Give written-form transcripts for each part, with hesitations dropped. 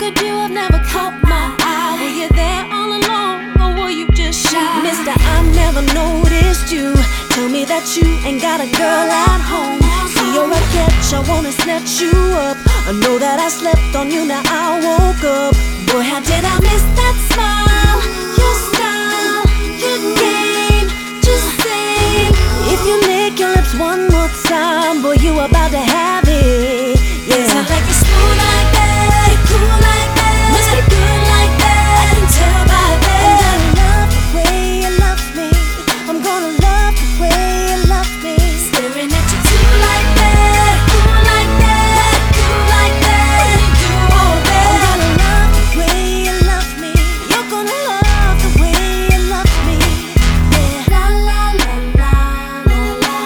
you do have never caught my eye. Were you there all along, or were you just shy? Mister, I never noticed you. Tell me that you ain't got a girl at home. See, you're a catch, I wanna snatch you up. I know that I slept on you, now I woke up. Boy, how did I miss that smile? Your style, your game, just sing. If you lick your lips one more time, boy, you about to have it. Yeah, I like it smooth like that, cool like that, must be good like that. I can tell by that. I'm gonna love the way you love me. I'm gonna love the way you love me. Staring at you too like that, cool like that, cool like that. When you do all that, I'm gonna love the way you love me. You're gonna love the way you love me. Yeah. La la la la la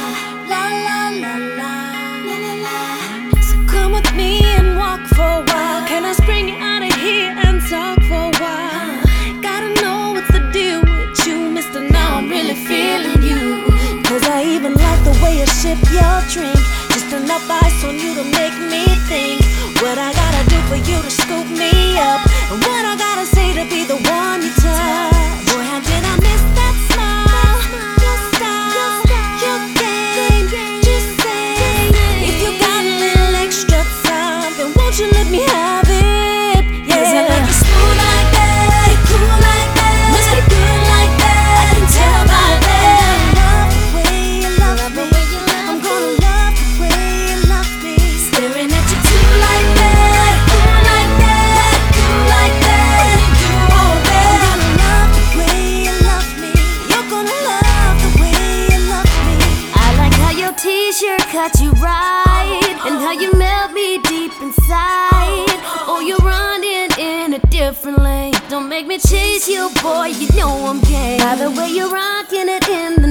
la la la la la la. So come with me and walk for a while. Can I bring you out of here and talk for a while? Gotta know what's the deal with you, mister. Now I'm really feeling you. Cause I even like the way you sip your drink. Just enough ice on you to make me think. What I gotta do for you to scoop me up, and what I gotta say to be the one you touch. Boy, how did I miss that smile? Your style, your game, just say. If you got a little extra time, then won't you let me have it? Yeah, 'cause I like it smooth like that, cool like that, must be good like that. I can tell by that. Love the way you love me. I'm gonna love the way you love me. Staring at you too like that, cool like that, cool like that. When you do all that, I'm gonna love the way you love me. You're gonna love the way you love me. I like how your t-shirt cut you right, and how you melt me deep inside. Oh, you're running in a different lane. Don't make me chase you, boy, you know I'm gay. By the way you're rocking it in